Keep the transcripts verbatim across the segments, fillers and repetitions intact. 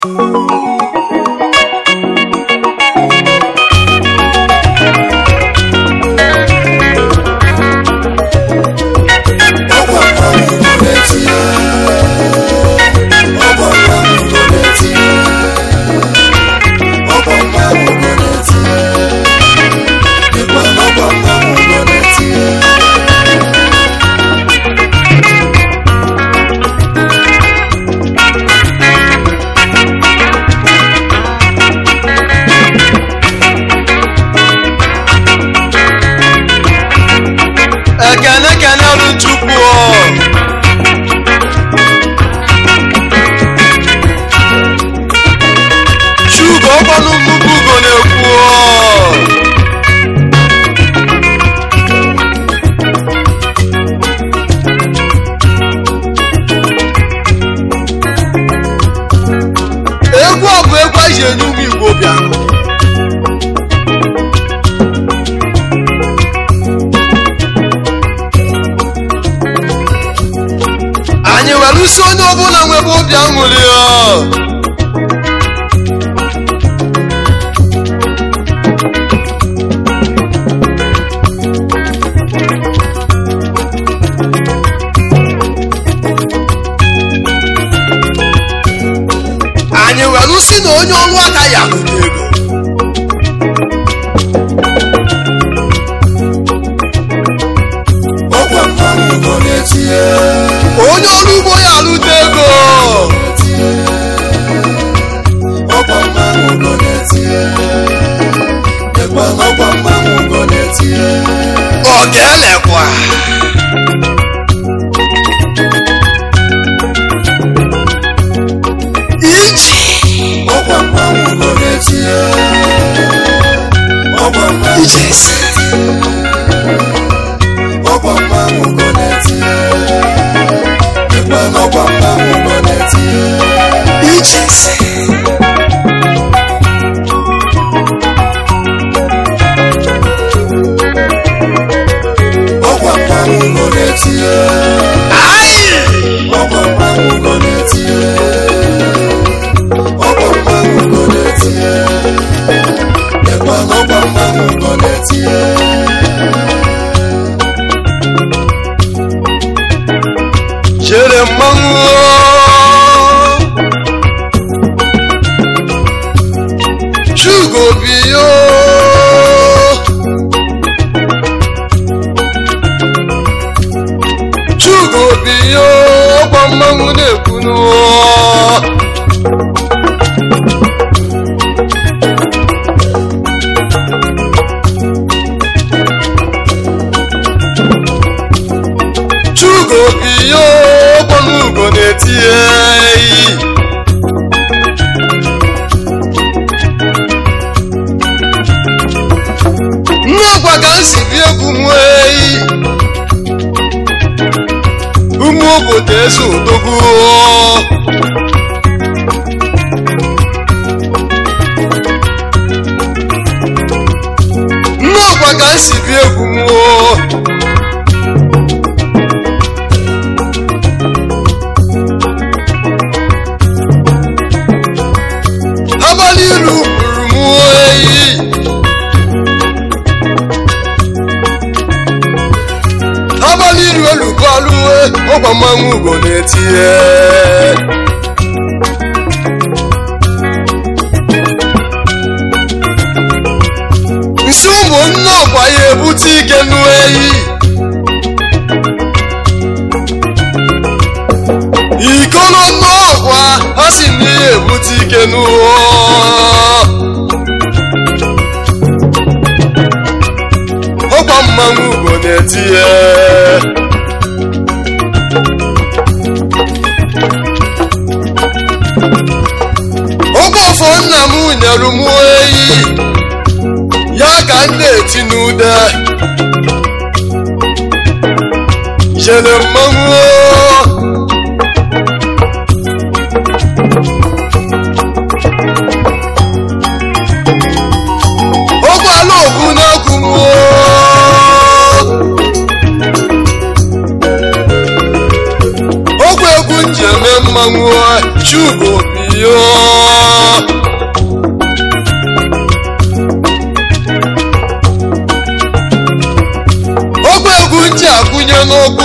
Chugo Pio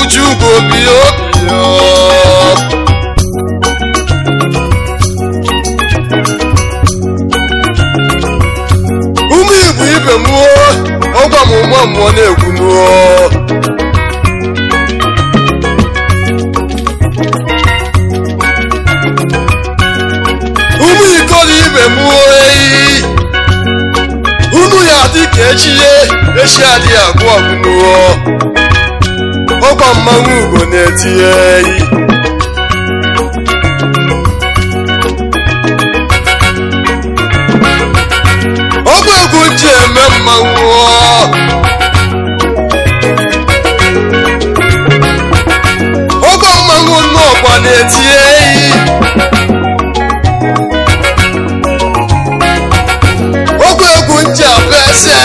Chugo bio bio Umu ibu ibe muo Ogwa mumo muo na-egwu muo Umu ikoli ibe muo eyi Unu ya dị ka echiye echi adị agwụ ọgwụgwọ Ọgba mmanwụ ugo na-etinye eyi Ọgba egwu ji eme mmanwụ Ọgba mmanwụ n'ọgba na-etinye eyi Ọgba egwu ji abụ ese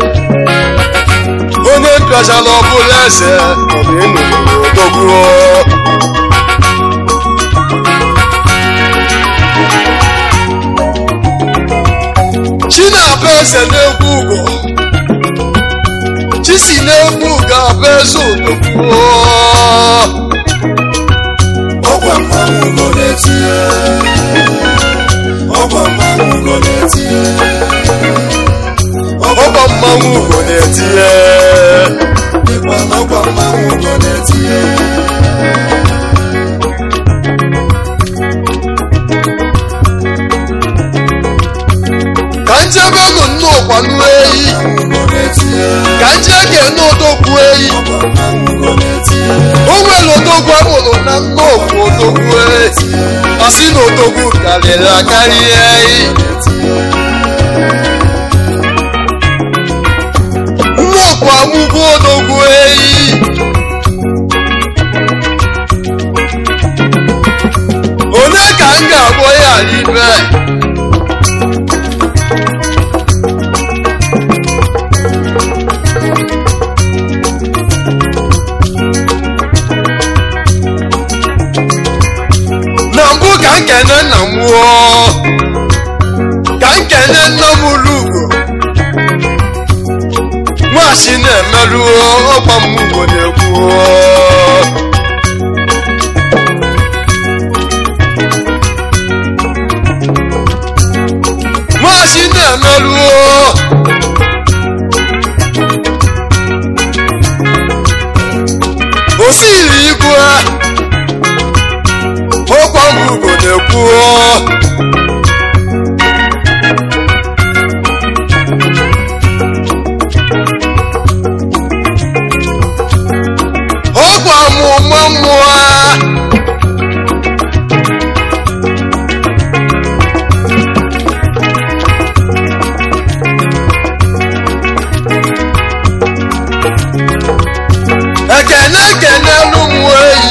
Onye nkacha n'ọbụla eze ọ na-enyo odogwu Chi na-abụ eze n'egwu ugo Chi si n'egwu ugo abụ eze odogwu Ọgwa mmanwụ ugo na-etinye Ọgwa mmanwụ ugo na-etinye Ọgba mmanwụ ugo na-etinye Ọgwa mmanwụ ugo na-etinye Ka njebe nụ nnọọkwa nụ eyi Ka nje ga-ene odogwu eyi O nwere odogwu amụrụ na nnọọkwa odogwu eyi Asị na odogwu karịrị akarị eyi Nnọọkwa amụgo odogwu eyi Ole ka m ga-agbọ ya n'ibe Na mbụ ka nkene nna m wụọ Ka nkene nna m lugo Nwachi na-emerụ ọgba m ugo na-ekwu Nwachi na-emerụ Osiri igwe ọgba m ugo na-ekwu Ọgwa mụmụ mmụọ Ekene ekene n'ụmụ eyi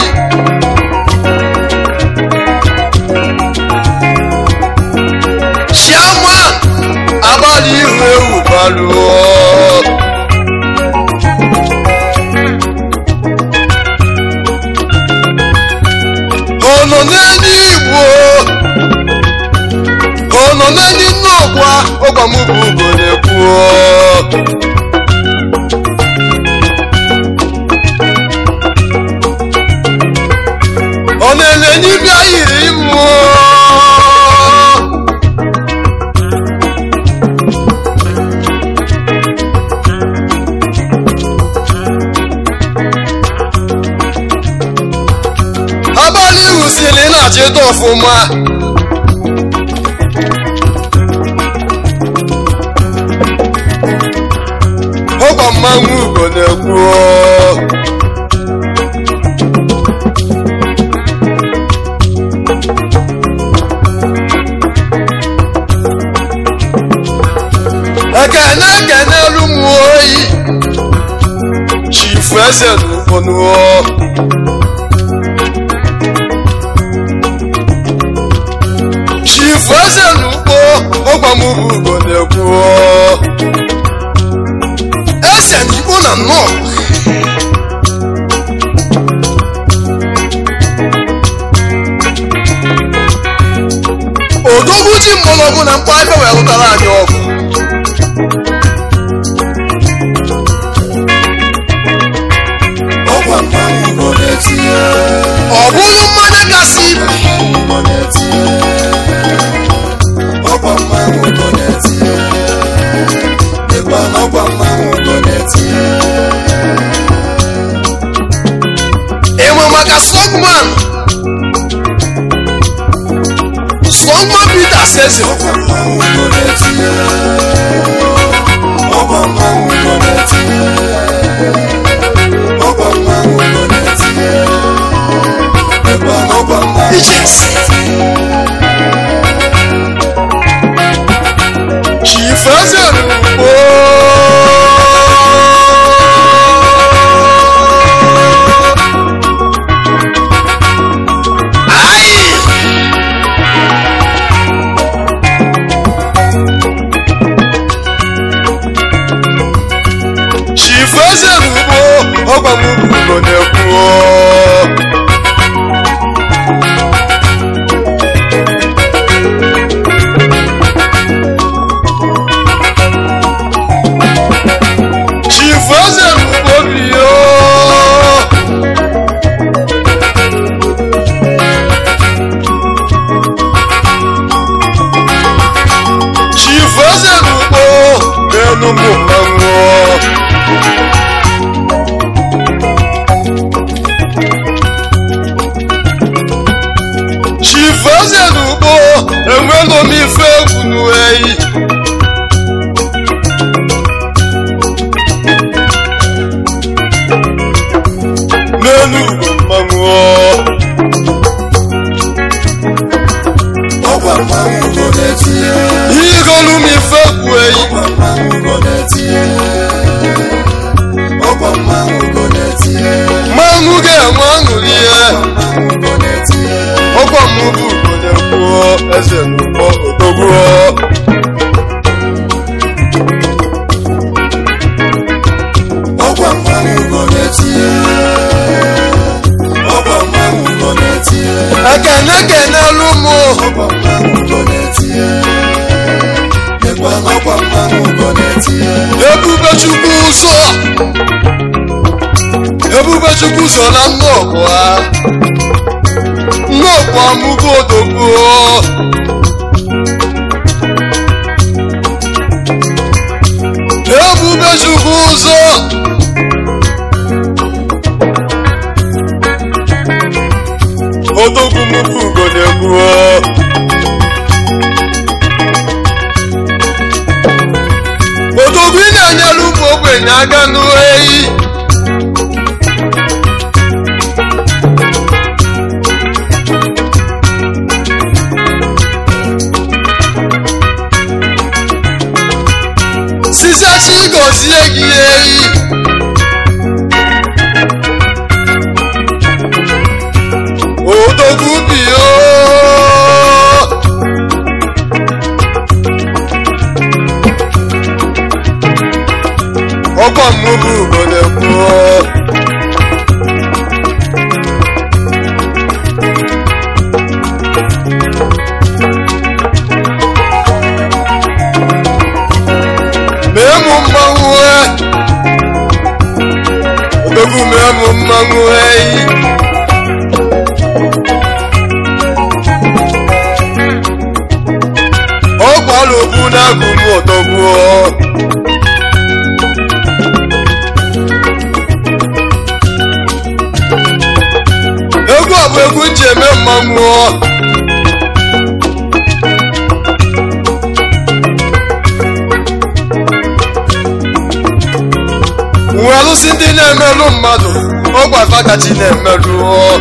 Chiama abalị ihu ewu balụọ Ono n'enyi Igbo Ono n'enyi nnọọkwa ọgba m bụ ugo na-ekwu Ọ na-enye bịa yiri imụ Abalị ihu sili na-achịta ọfụma Ọgba mmanwụ ugo na-ekwu Ekene ekene elu m oyi Chifu eze n'ụfọdụ Chifu eze n'ugbo ọgba m bụ ugo na-ekwu Eze n'Igbo na nnọọ Odogwu ji mgbọrọgwụ na mkpa ife wee lụtara anyị ọgụ Ọgwa mmanwụ ugo ọ bụrụ mmanya kasị ibe ọkwa mmanwụ nọ na-etinye ịgba n'ọkwa mmanwụ nọ na-etinye enwe maka Strongman Strongman Peter Seze ọkwa mmanwụ nọ na-etinye ọkwa mmanwụ nọ na-etinye ọkwa mmanwụ nọ na-etinye ịgba n'ọkwa mmanwụ Chief Eze N'Ugbo Chief Eze N'Ugbo ọgwa m ugo na-ekwu Chief Eze N'Ugbo biyo Chief Eze N'Ugbo n'enu m mmanwụ Chief Eze N'Ugbo enwelo m ife egwu n'eyi n'enu mmanwụ ọkwa mmanwụ nọ na-etinye igolu m ife egwu eyi ọkwa mmanwụ nọ na-etinye ọkwa mmanwụ nọ na-etinye mmanwụ ga-enwe aṅụrị ihe mmanwụ nọ na-etinye ọkwa m bụ ugo na-ekwu Eze N'Ugbo odogwu ọkwa mmanwụ nọ na-etinye ọkwa mmanwụ nọ na-etinye ekene kenelu m ọkwa mmanwụ nọ na-etinye ịgba n'ọkwa mmanwụ nọ na-etinye Ebube Chukwu ụzọ Ebube Chukwu so na nnọkụ ha nnọkụ amụgo odogwu Ebube Chukwu ụzọ odogwu m bụ ugo na-ekwu odogwu ị na-enyere ụmụ ogbenye aka n'eyi sisachi gọzie gị eyi odogwu biyo ọkwa m bụ ugo na-ekwu mee mụ mmanwụ odogwu mee mụ mmanwụ eyi ọkwala okwu na-agụ m odogwu egwu a bụ egwu nji eme mmanwụ nwe alụsị ndị na-emerụ mmadụ ọgwụ afakachi na-emerụ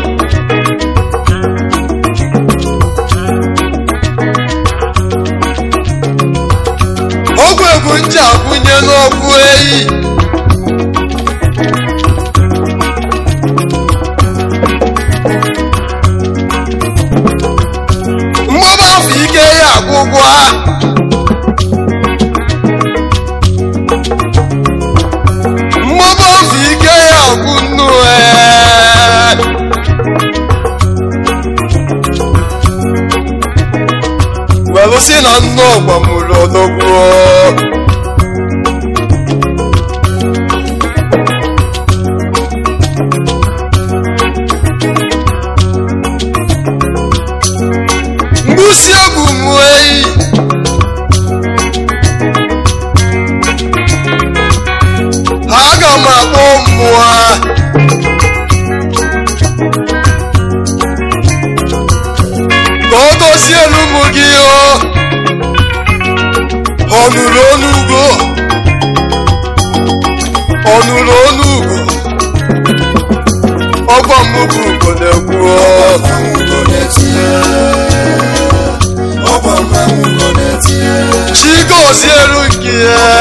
ọgwụ egwu nji akwụnye n'ọgwụ eyi mgbaba afọ ike ya agwụgwa mmụba afọ ike ya agwụ nnu welụsị na nnu ọgbamụrụ odogwu ọnụrụ onugo ọnụrụ onugo ọgbọ mmụbụ ugo na-ekwu chigozie elu nke ya